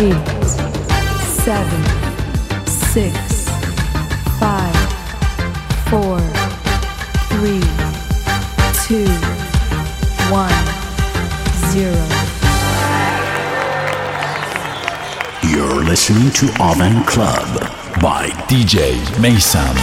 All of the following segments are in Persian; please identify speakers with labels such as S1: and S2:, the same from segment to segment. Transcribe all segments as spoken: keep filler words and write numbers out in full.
S1: eight, seven, six, five, four, three, two, one, zero.
S2: You're listening to Oven Club by دی جی Mason.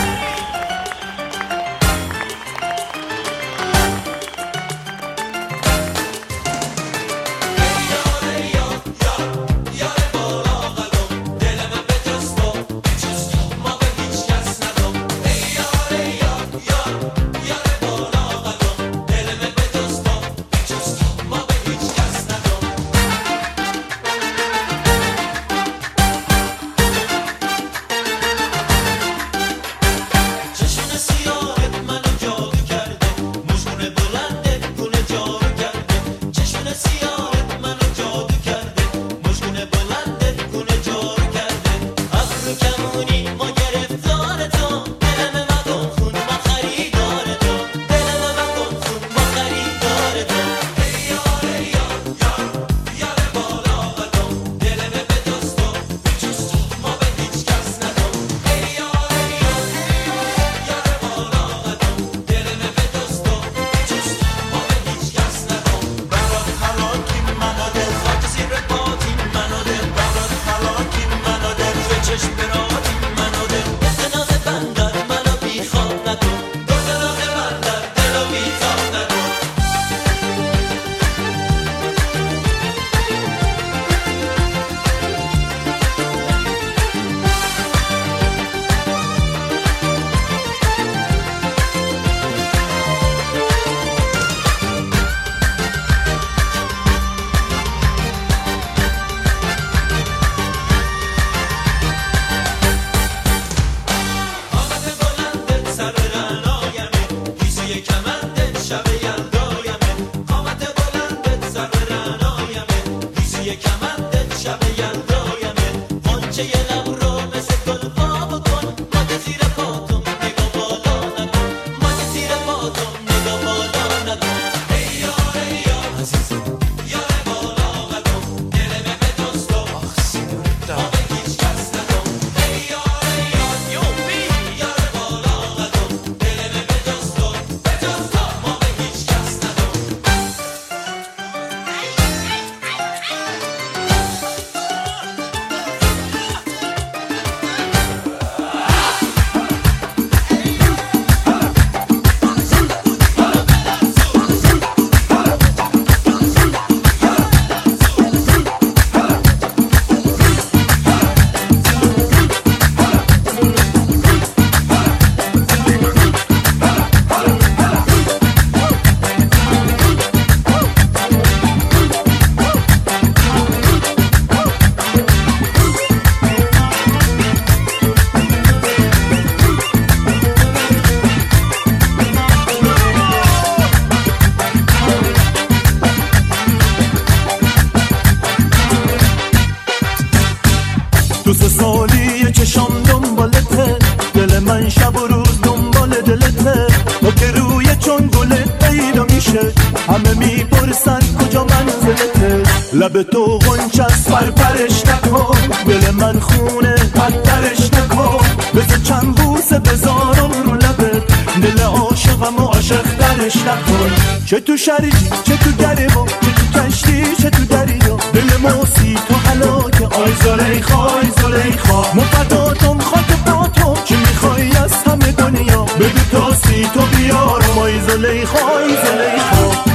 S3: لب تو غنچست فرپرش نکن دل من خونه پدرش نکن بذار چند بوسه بذارم رو لبت دل عاشقم و عاشق درش نکن چه تو شریجی چه تو گریبا چه تو کشتی چه تو دریا دل موسی تو حلاکه آی زلیخا آی زلیخا مفداتم خاک پاتم چی میخوای از همه دنیا بگو تا سی تو بیارم آی زلیخا آی زلیخا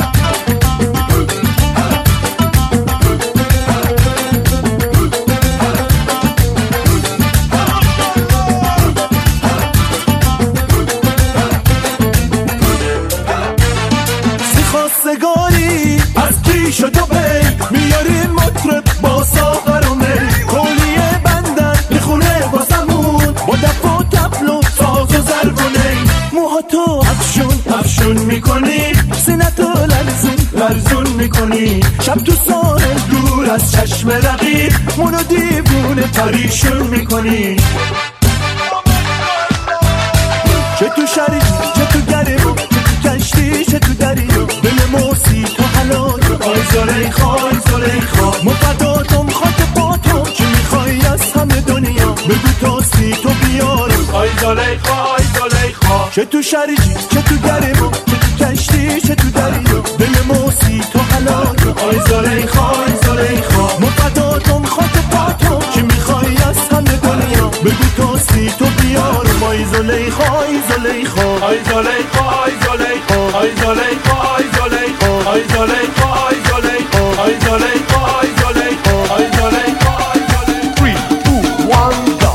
S3: خواستگاری از کیش و دو بی میاریم مطرب با ساغر و می کولیه بندن میخونه با زمون با دف و تبل و ساز و زرگونه موها تو افشون افشون میکنی سینه تو لرزون لرزون میکنی شب تو ساحل دور از چشم رقیب منو دیوونه پریشون میکنی چه تو شریک چه تو گریبو چه تو کشتی چه تو دریا دل موسی تو حلال آی زلیخا آی زلیخا مفداتم خاک چه تو شرجی چه تو گرما، چه تو کشتی چه تو دریا، دل موسی تو حلالی. آی زلیخا آی زلیخا مفداتم خاک پاتم، چی میخوای از همه دنیا بگو توسی تو بیارم. آی زلیخا آی زلیخا آی زلیخا آی زلیخا آی زلیخا آی زلیخا آی زلیخا آی زلیخا آی زلیخا آی زلیخا آی زلیخا آی زلیخا. three two one go.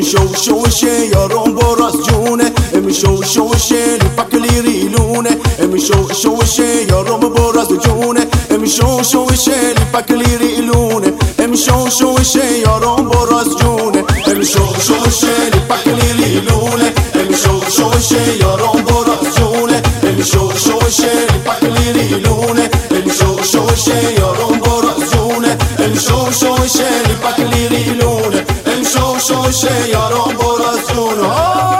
S4: شو شوشه یارم براز جونه امی شو شوشه لیپکلی ریلونه امی شو شوشه یارم براز جونه امی شو شوشه لیپکلی ریلونه امی شو شوشه یارم براز جونه امی شو شوشه لیپکلی ریلونه امی شو شوشه یارم براز جونه امی شو شوشه لیپکلی ریلونه امی شو شوشه یارم براز جونه امی شو شوشه لیپکلی ریلونه امی شو شوشه یارم براز جونه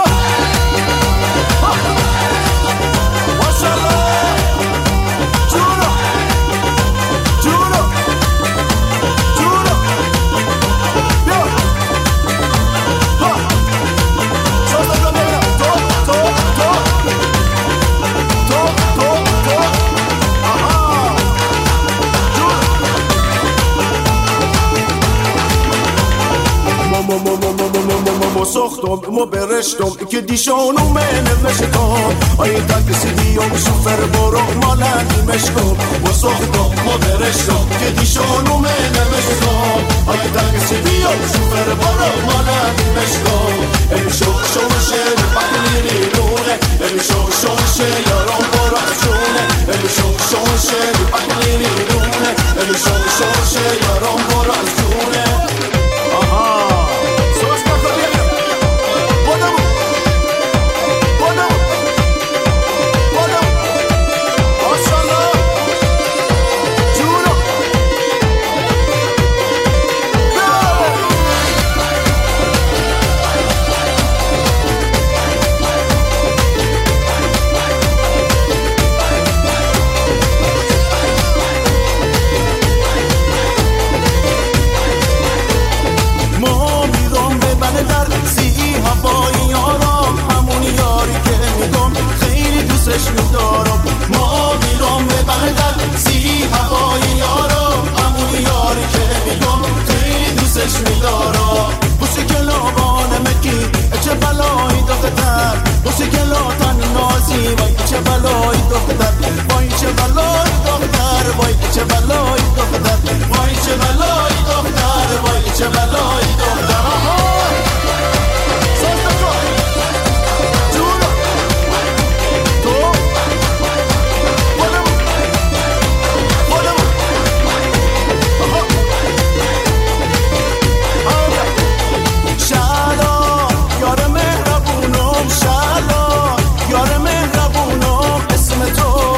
S4: ساختم ما برشتم که دیشانو منوشتم آیه تاکسی دیوم شوفر برو مالنی مشکم ما ساختم ما برشتم که دیشانو منوشتم آیه تاکسی دیوم شوفر برو مالنی مشکم امی شو شوشه بقلی ریلونه امی شو شوشه یارم براز جونه امی شو شوشه بقلی ریلونه امی شو شوشه یارم براز جونه آها می‌دارم ما میرم به بغداد سی هوای یارم همون یاری که میگم خیلی دوستش می‌دارم بوسی کلابان مکی چه بلایی دختر بوسی کلاتن نازی وای چه بلایی دختر وای چه بلایی دختر وای چه بلایی دختر وای چه بلایی دختر وای چه بلایی دختر یار مهربونم اسم تو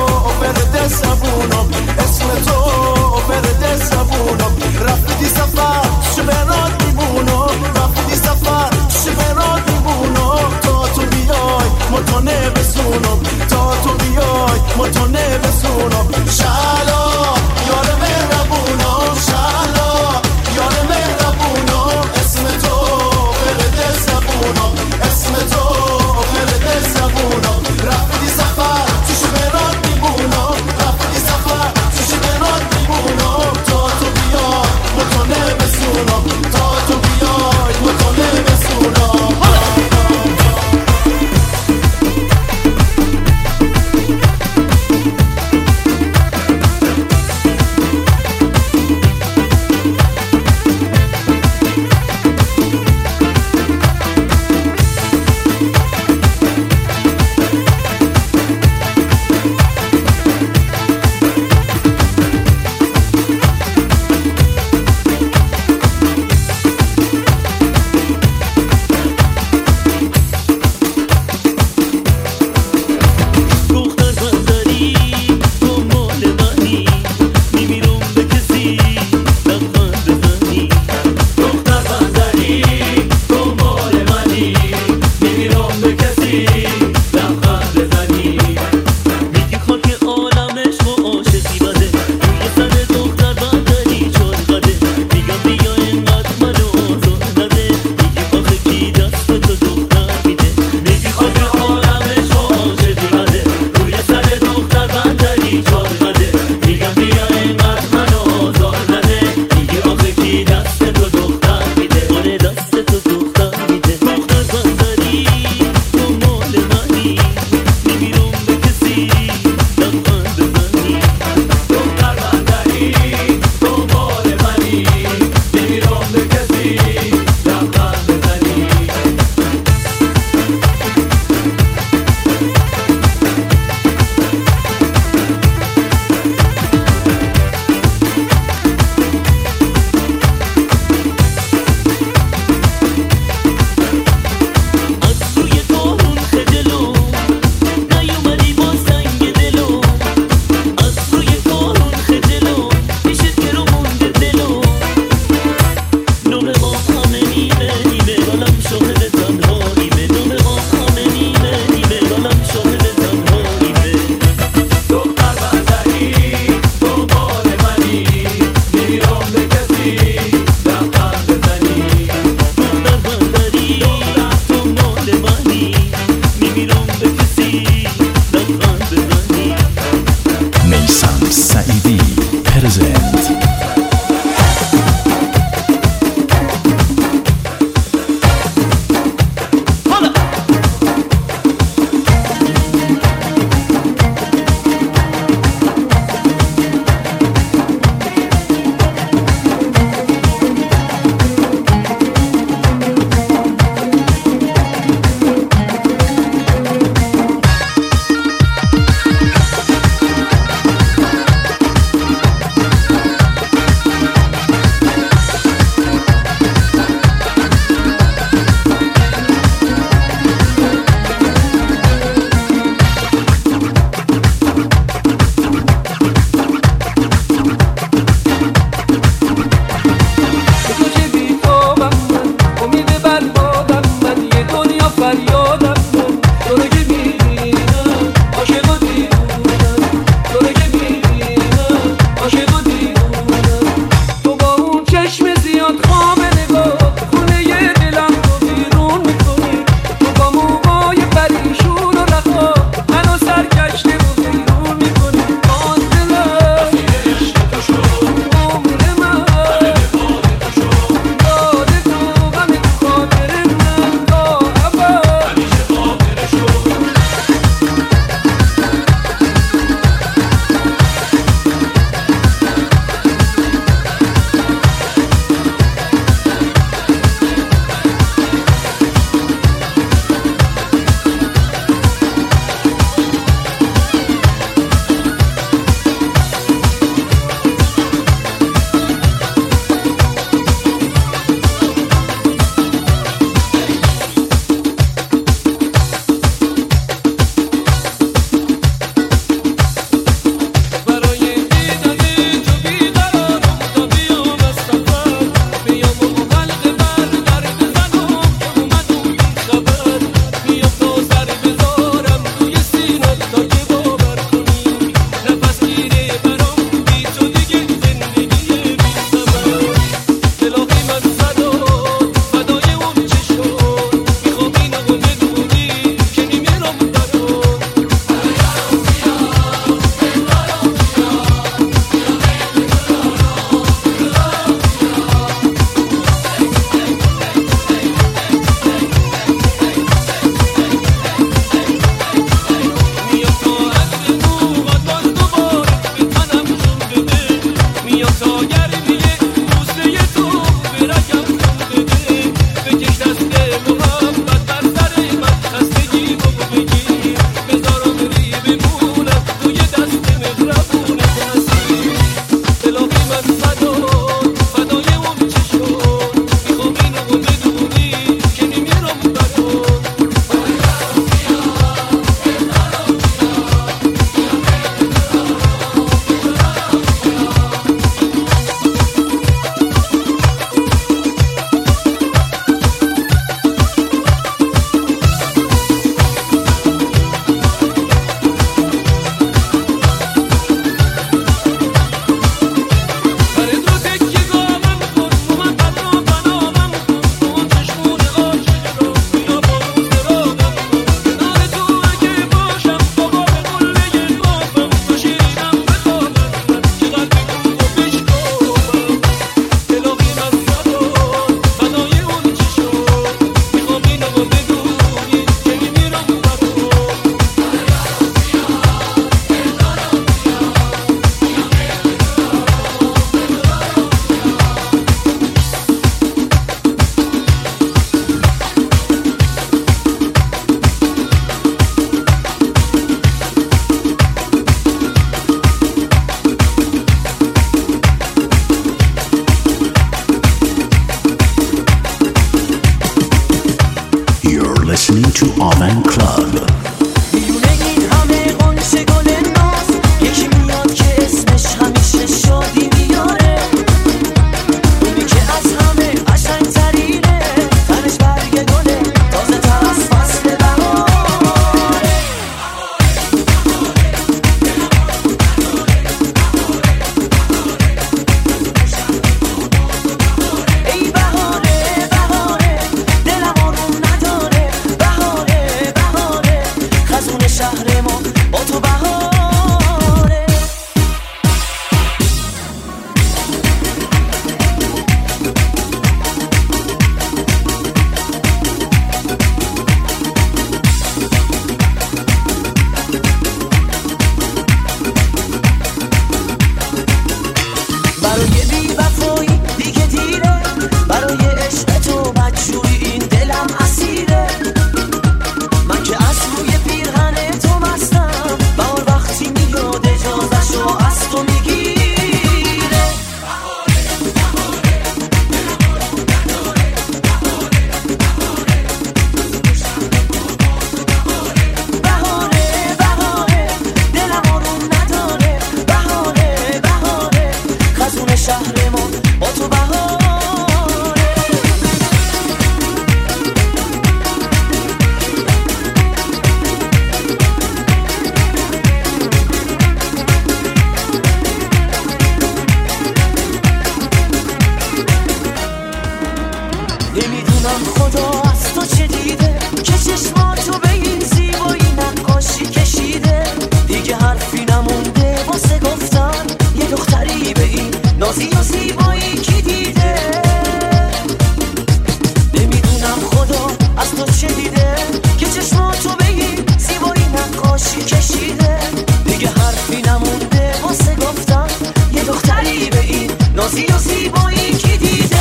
S5: جایی نمونده واسه گفتن یه دختری به این نازی و زیبایی کی دیده.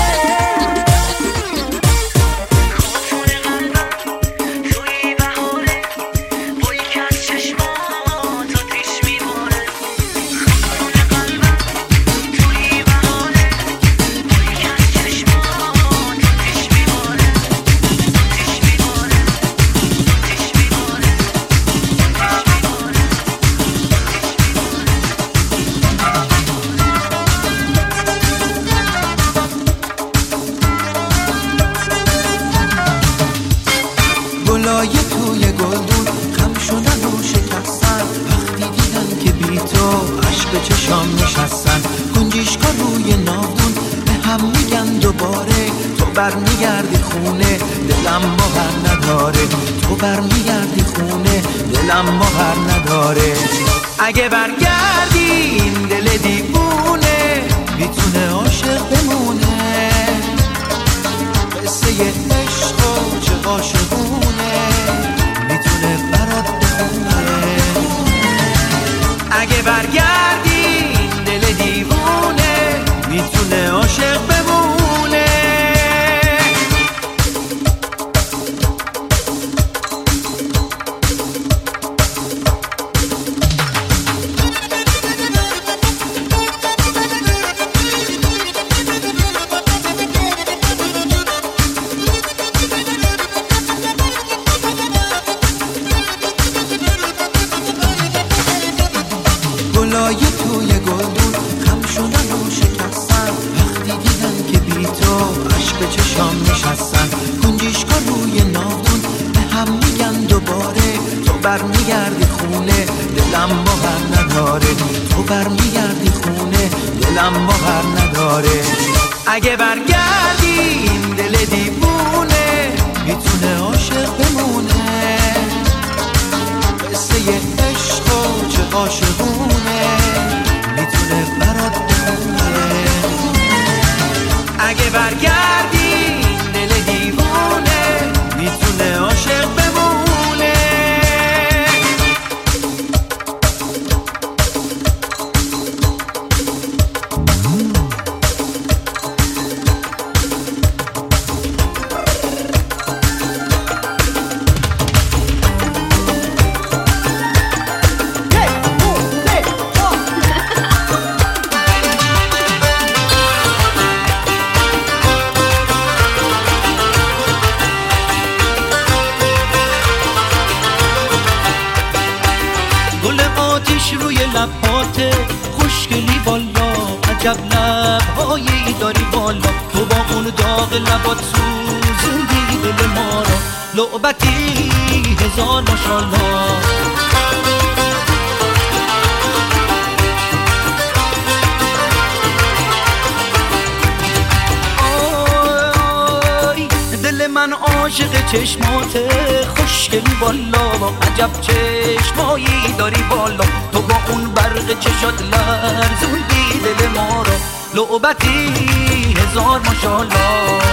S6: گلای توی گلدون خم شدن و شکستن وقتی دیدن که بی تو عشق چشام نشستن. گنجیشکا روی ناودون به هم میگن دوباره تو برمیگردی خونه دلم باور نداره. تو برمیگردی خونه دلم باور نداره. اگه برگردی این دل دیوونه میتونه عاشق بمونه. قصه عشق و چه عاشقونه میتونه برات بخونه. اگه برگردی این دل دیوونه میتونه عاشق بمونه. گلای توی گلدون خم شدن و شکستن وقتی دیدن که بی تو عشق چشام نشستن. گنجیشکا روی ناودون به هم میگن دوباره تو برمیگردی خونه دلم باور نداره. تو برمیگردی خونه دلم باور نداره. اگه برگردی این دل دیوونه میتونه عاشق بمونه. قصه عشق و چه عاشقونه میتونه برات بخونه. اگه برگردی این دل دیوونه میتونه عاشق بمونه. آتیش روی لباته خوشگلی بالا عجب لبهایی داری بالا. تو با اون داغ لبات سوزوندی دل ما را لعبتی هزار ماشالله. دل من عاشق چشماته خوشگلی بالا عجب چشمایی داری بالا. تو با اون برق چشات لرزوندی دل ما را لعبتی هزار ماشالله.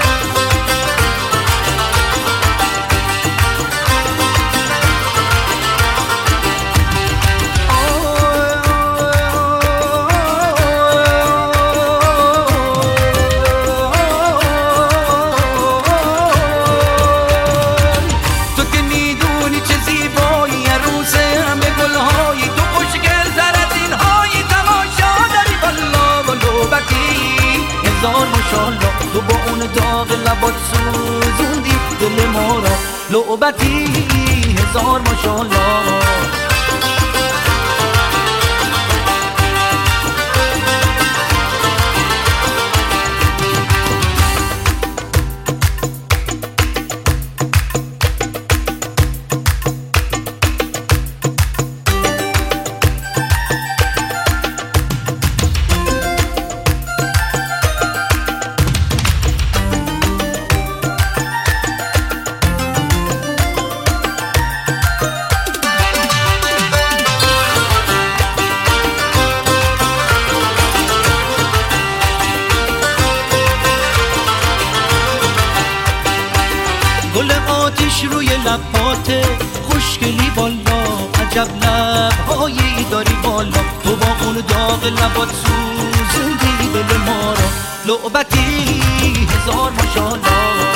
S6: تو با اون داغ لبات سوزوندی دل ما را لعبتی هزار ماشالله. آتیش روی لبات خوشگلی بالا عجب لب هایی داری بالا، تو با اون داغ لبات سوزوندی دل ما را. لعبتی هزار ماشاءالله.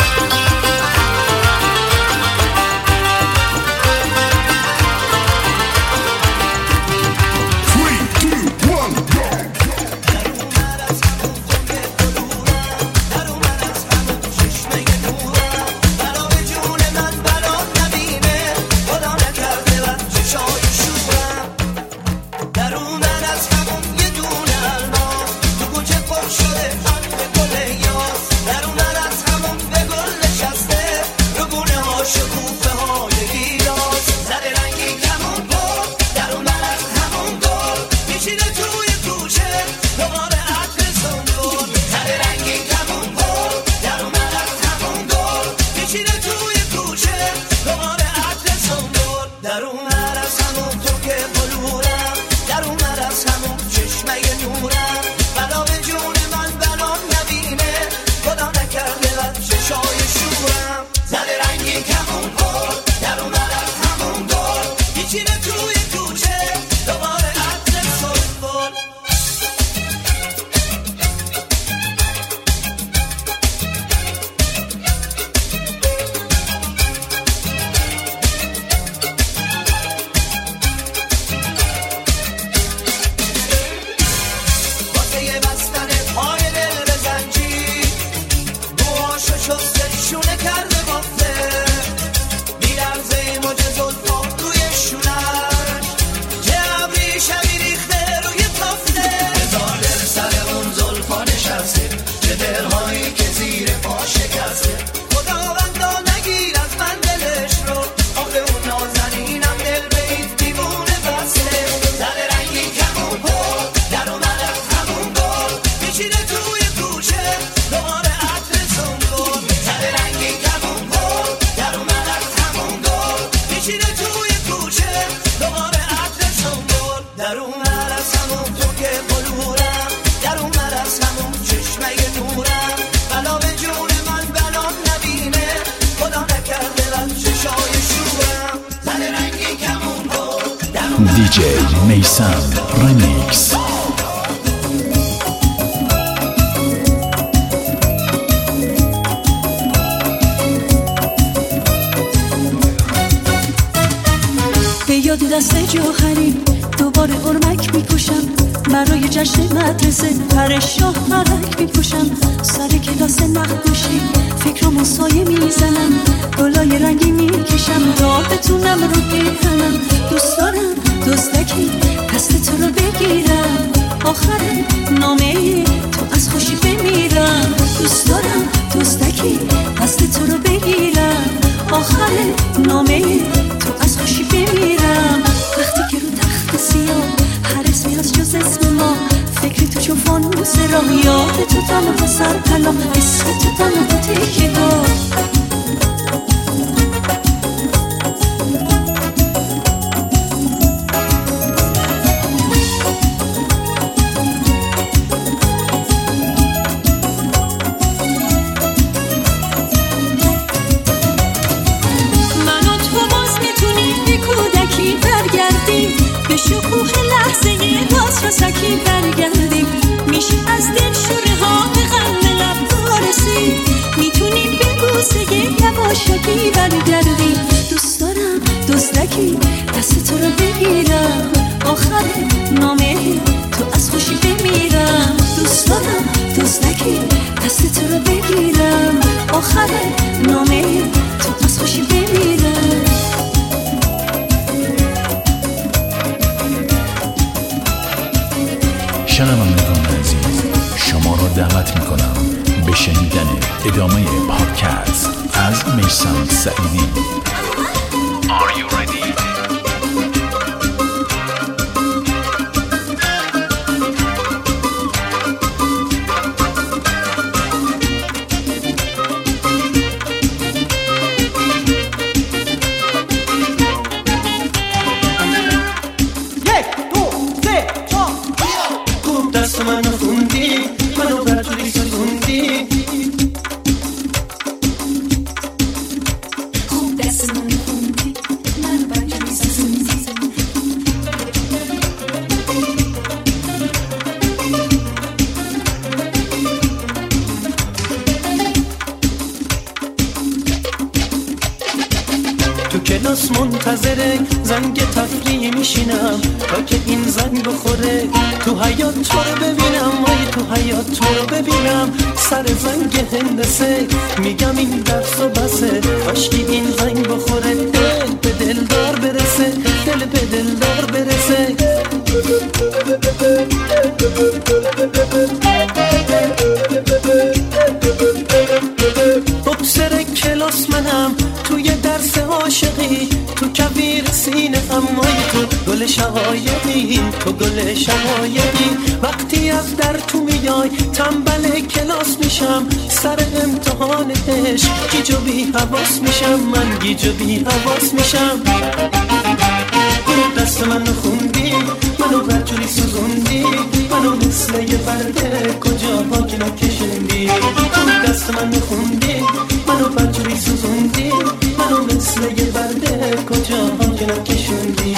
S2: دیجی میسم رمیکس.
S7: به یاد دست جوهری دوباره ارمک میپوشم، برای جشن مدرسه پر شاه مرک میپوشم، سر کلاس نقاشی فکرامو سایه میزنم، گلای رنگی میکشم تا بتونم رو پیهنم. دوست دارم دزدکی دست تو رو بگیرم، آخر نامه تو از خوشی بمیرم. دوست دارم دزدکی دست تو رو بگیرم، آخر نامه تو از خوشی بمیرم. وقتی که رو تخت سیاه هر اسمی از جز اسم ما، فکری تو چون فانوس راه، یاد تو تمام سر پناه، اسم تو تمام تیکه ها. شکوه لحظه راستی برگردیم، میشه از دل شوره ها به غم لب وارسی، میتونیم به بوسه یواشکی برگردیم. دوست دارم دزدکی دست تو رو بگیرم، آخر نامه تو از خوشی بمیرم. دوست دارم دزدکی دست تو رو بگیرم، آخر نامه تو از خوشی بمیرم.
S2: شنوندگان عزیز، شما را دعوت میکنم به شنیدن ادامه پادکست از میثم سعیدی. Are you ready?
S8: کلاس منتظره زنگ تفریح میشینم تا که این زنگ بخوره تو حیات تو رو ببینم وای تو حیات تو رو ببینم سر زنگ هندسه میگم این درس و بسه کاشکی این زنگ بخوره دل به دلدار برسه دل به دلدار برسه بکسر کلاس منم توی درس عاشقی تو کویر سینه امای تو گل شقایقی تو گل شقایقی وقتی از در تو میای تنبل کلاس میشم سر امتحان عشق گیج و بی حواس میشم من گیج و بی حواس میشم دست منو خوندی منو برجوری سوزوندی منو مثل یه برده کجا پاک نکشندی دست منو خوندی منو برجوری سوزوندی منو مثل یه برده کجا پاک نکشندی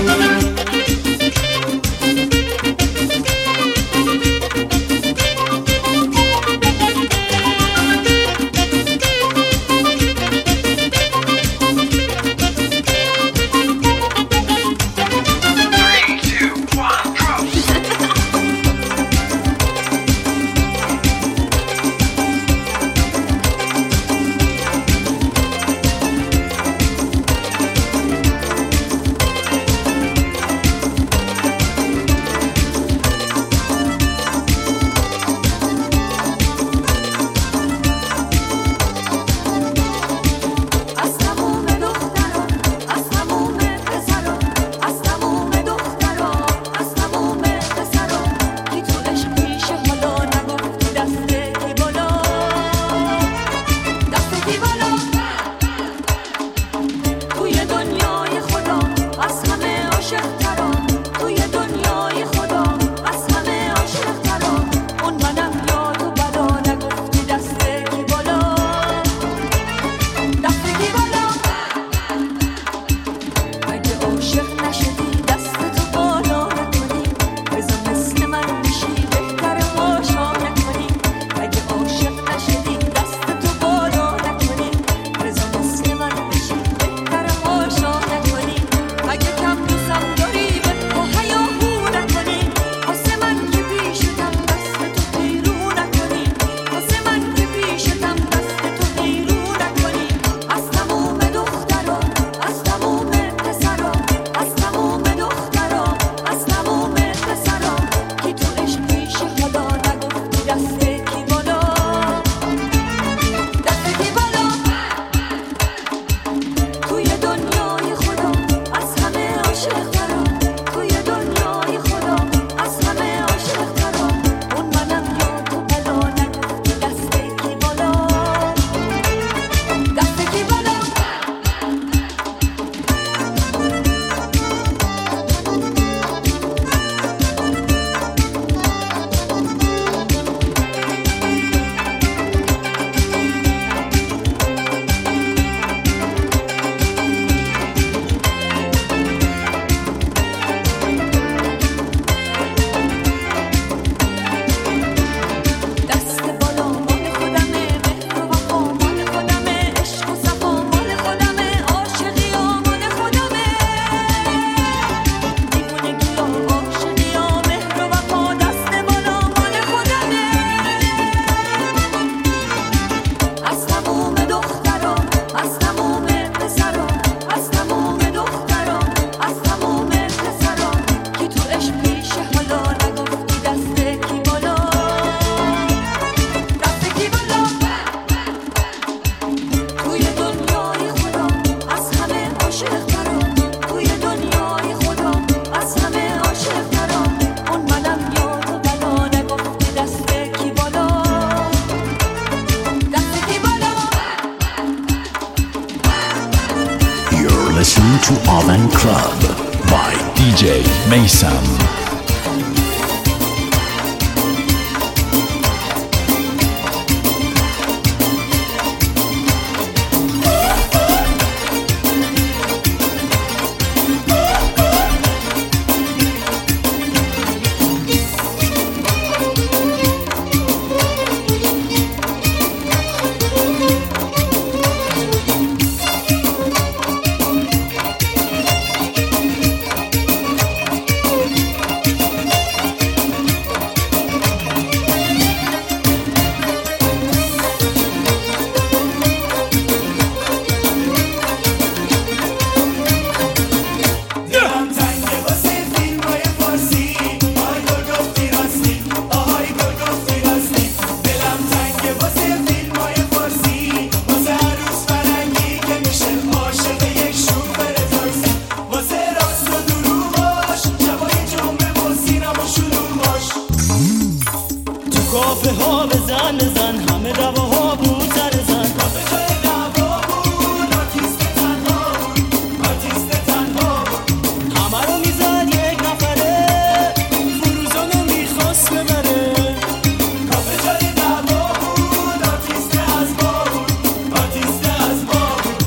S2: To Oven Club by D J Mason.
S9: کافه ها بزن بزن همه دواها بود سر زن کافه جای دوا بود آرتیست تنها بود آرتیست تنها بود همه رو میزد یک نفره فروزانو میخواست ببره کافه جای دوا بود آرتیست از ما بود آرتیست از ما بود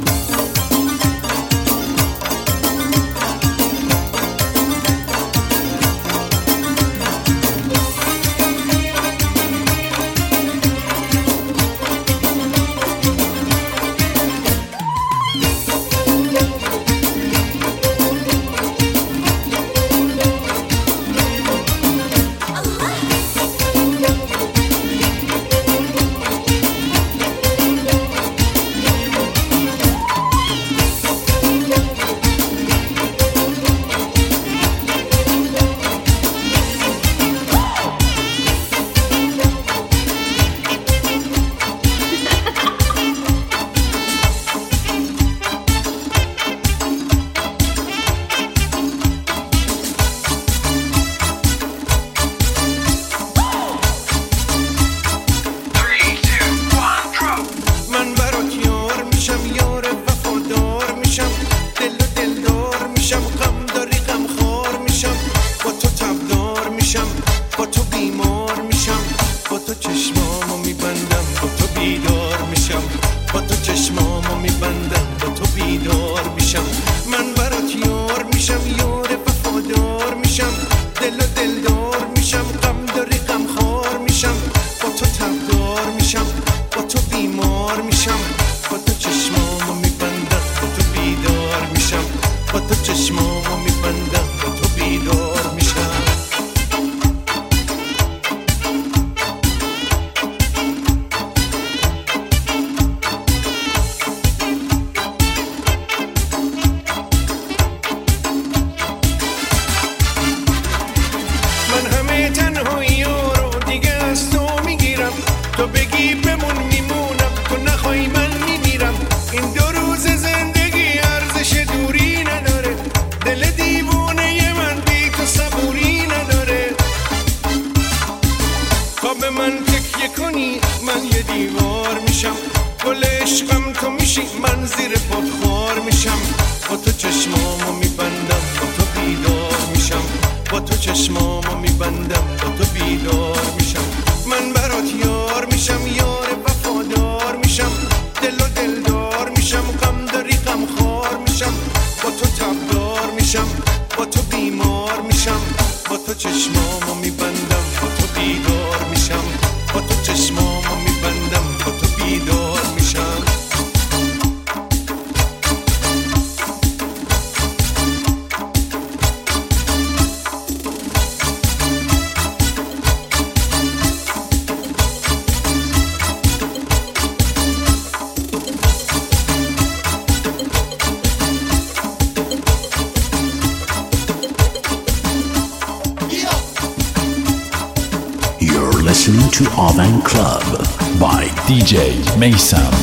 S2: Listening to Avan Club by D J Mason.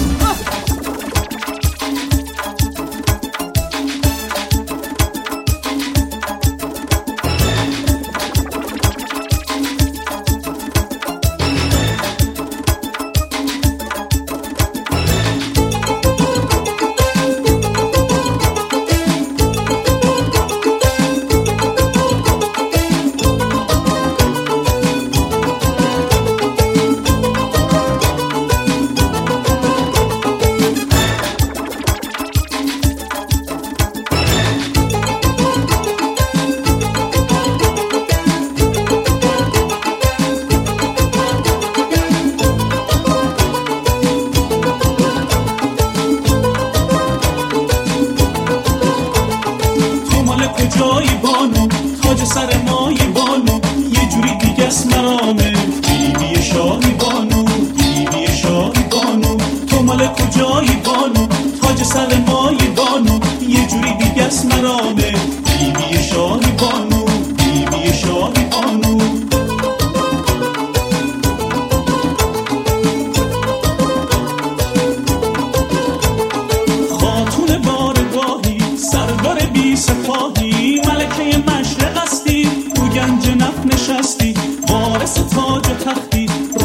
S10: نشستی وارث تاج و تختی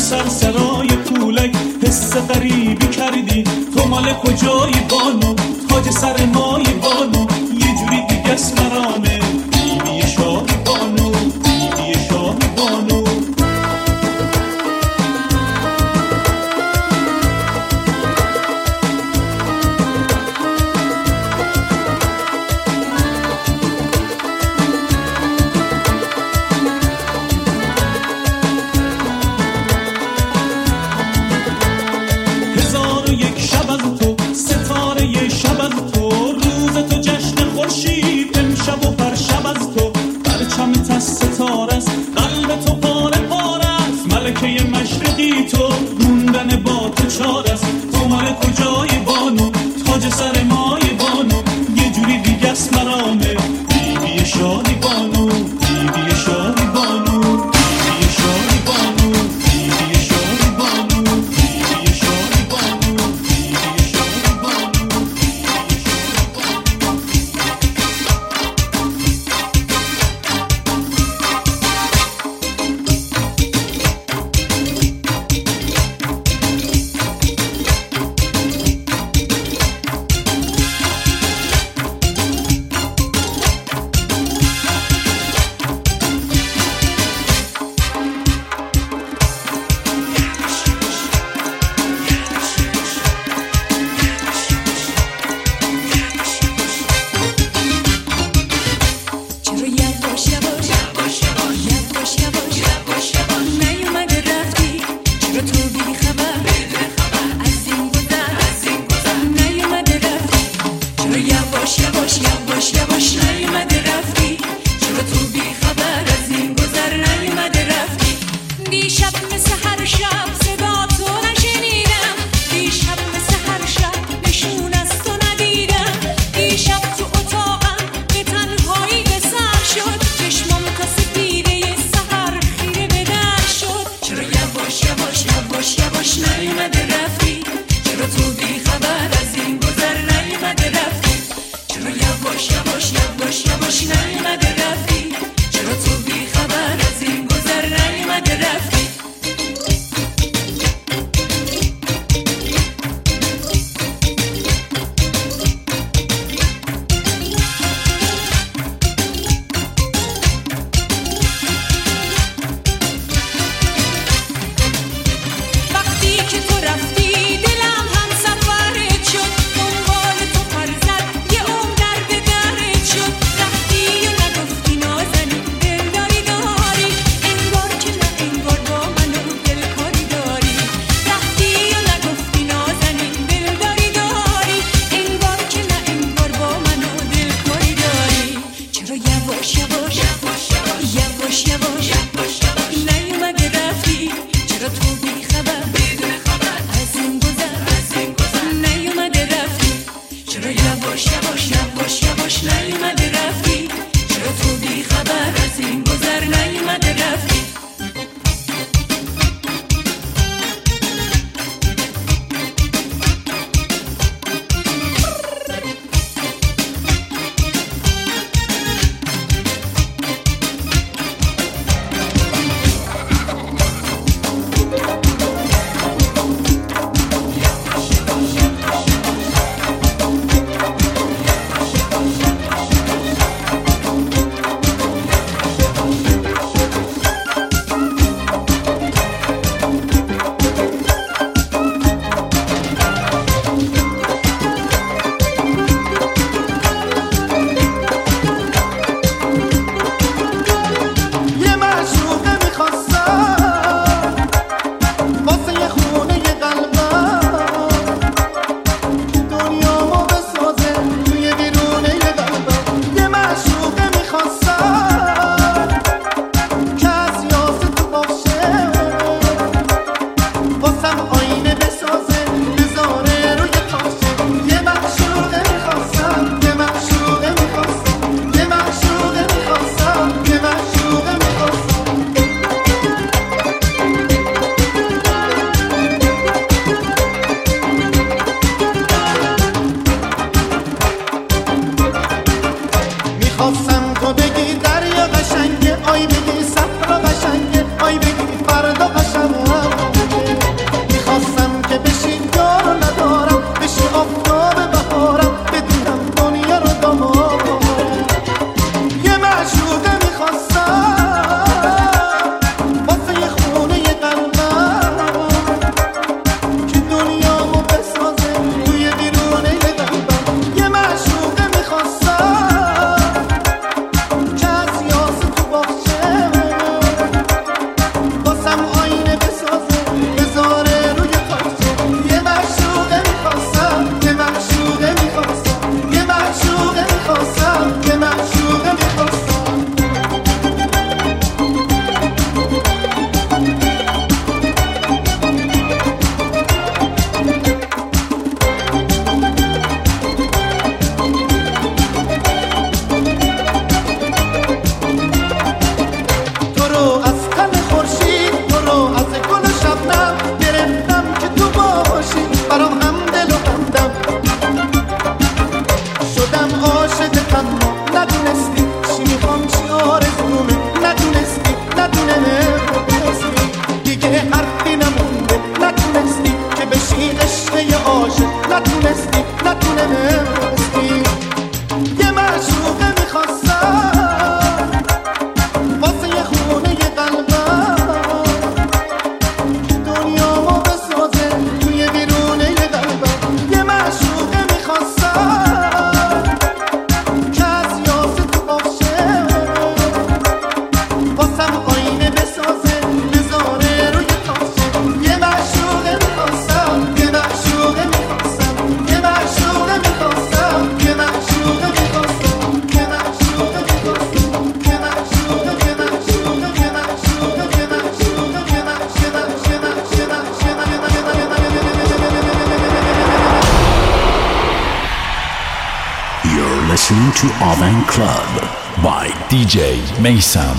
S3: سرسرای پولک حس غریبی کردی تو مال کجایی بانو تاج سر مای بانو یه جوری دیگه است مرامه بیبی شاهی بانو بیبی شاهی بانو
S7: وقتی که تو
S2: tuned to Aven Club by دی جی میسم.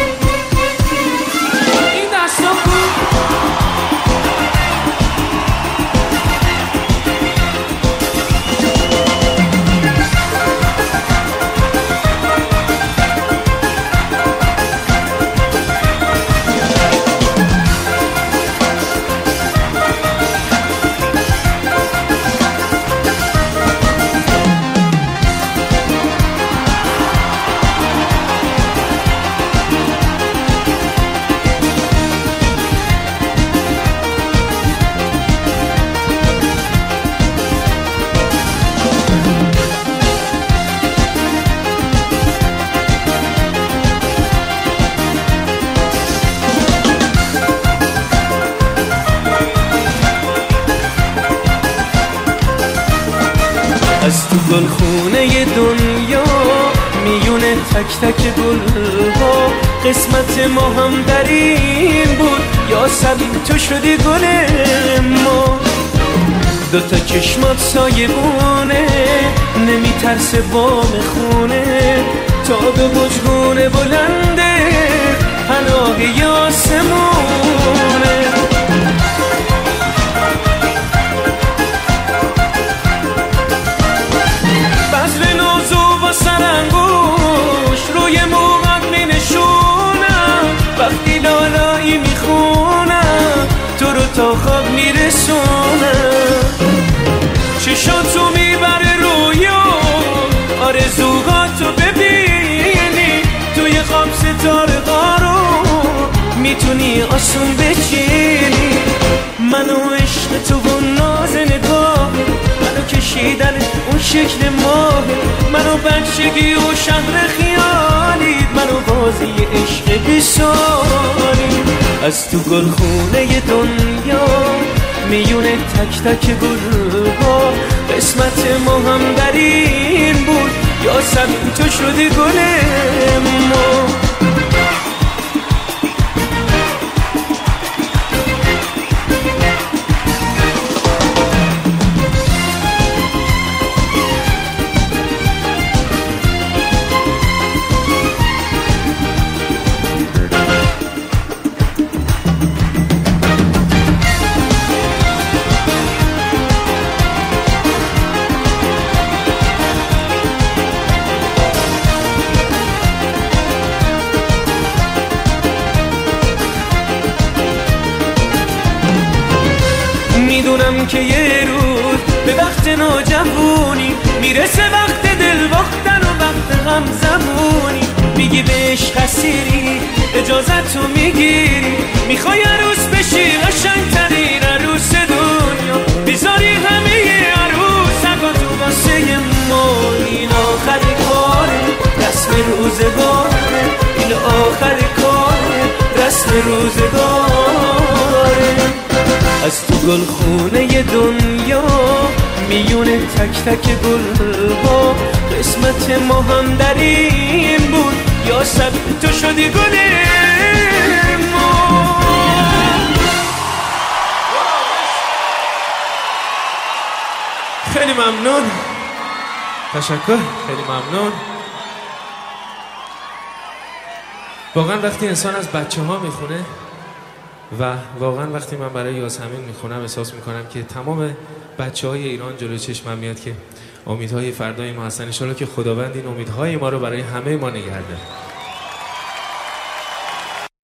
S8: از تو گلخونه دنیا میونه تک تک گلها قسمت ما هم در این بود یا سبیل تو شدی گل ما. دوتا چشمات سایبونه نمیترسه بام خونه تا به بجگونه بلنده پناه آسمونه. بذر نازو با سرانگوش روی موقت می نشونم وقتی لالایی می خونم تو رو تا خواب می رسونم. چشاتو می بره رویا آرزوهاتو ببینی توی خواب ستاره رو میتونی آسون بچینی. منو عشق تو و ناز نگاه منو کشیدن اون شکل ماه منو بچگی و شهر خیالیت منو بازی عشق بسالی. از تو گلخونه دنیا میونه تک تک گلها قسمت ما هم در این بود یا سبیل تو شدی گل ما. میدونم که یه روز به وقت نوجوانی میرسه وقت دل باختن و وقت غم زبونی. میگی به عشق اسیری اجازتو میگیری میخوای عروس بشی قشنگترین عروس دنیا بیزاری همه عروسکا تو واسه ما. این آخر کاره رسم روزگاره این آخر کاره رسم روزگاره. از تو گلخونه دنیا میونه تک تک گلها قسمت ما هم در این بود یا سبیل تو شدی گل ما. خیلی ممنون، تشکر، خیلی ممنون. واقعا وقتی انسان از بچه ها میخونه و واقعا وقتی من برای یاسمین میخونم احساس میکنم که تمام بچه های ایران جلوی چشمم میاد که امیدهای فردای ما هستن. ان شاءالله که خداوند این امیدهای ما رو برای همه ما نگه داره.